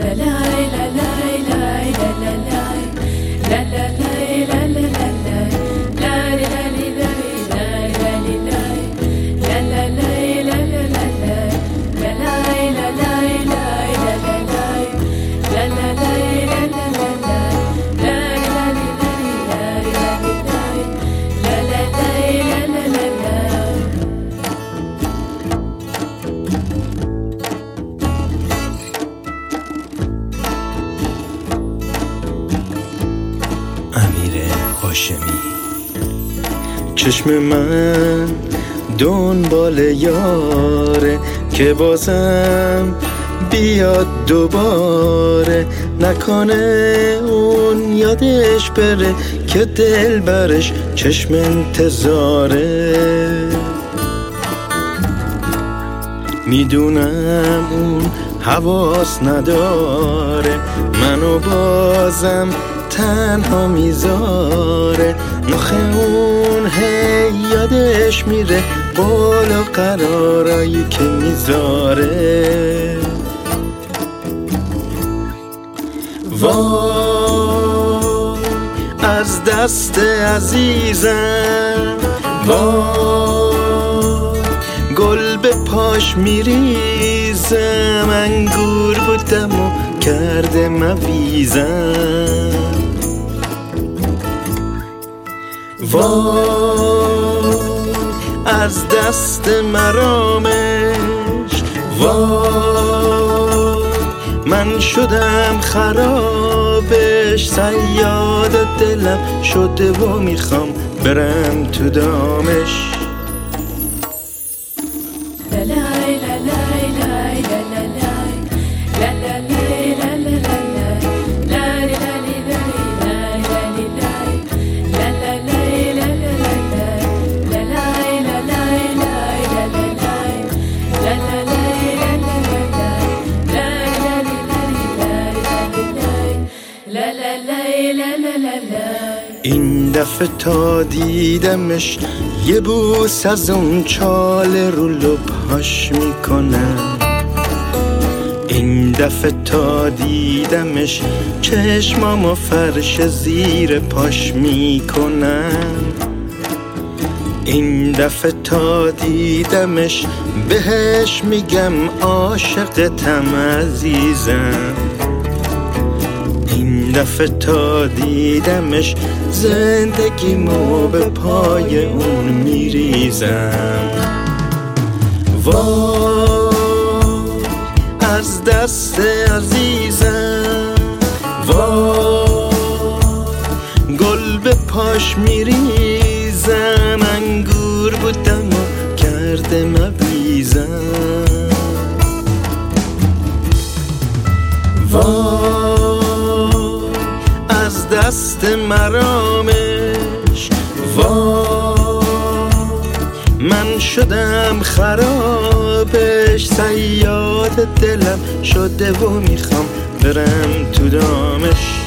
چشم من دنبال یاره که بازم بیاد دوباره، نکنه اون یادش بره که دل برش چشم انتظاره. میدونم اون حواس نداره، منو بازم تنها میذاره، نخه اون هی یادش میره بالا قرارایی که میذاره. وای از دست عزیزم، وای گل به پاش میریزم، انگور بودم و کرده مویزم. وای از دست مرامش، وای من شدم خرابش، صیاد دلم شده و میخوام برم تو دامش. این دفعه تا دیدمش یه بوس از اون چاله رو لبهاش میکنم. این دفعه تا دیدمش چشمامو فرش زیر پاش میکنم. این دفعه تا دیدمش بهش میگم عاشقتم عزیزم. این دفعه تا دیدمش زندگیمو به پای اون میریزم. وای از دست عزیزم، وای گل به پاش میریزم، انگور بودم و کرده مویزم. وای از دست مرامش، وای من شدم خرابش، صیاد دلم شده و میخوام برم تو دامش.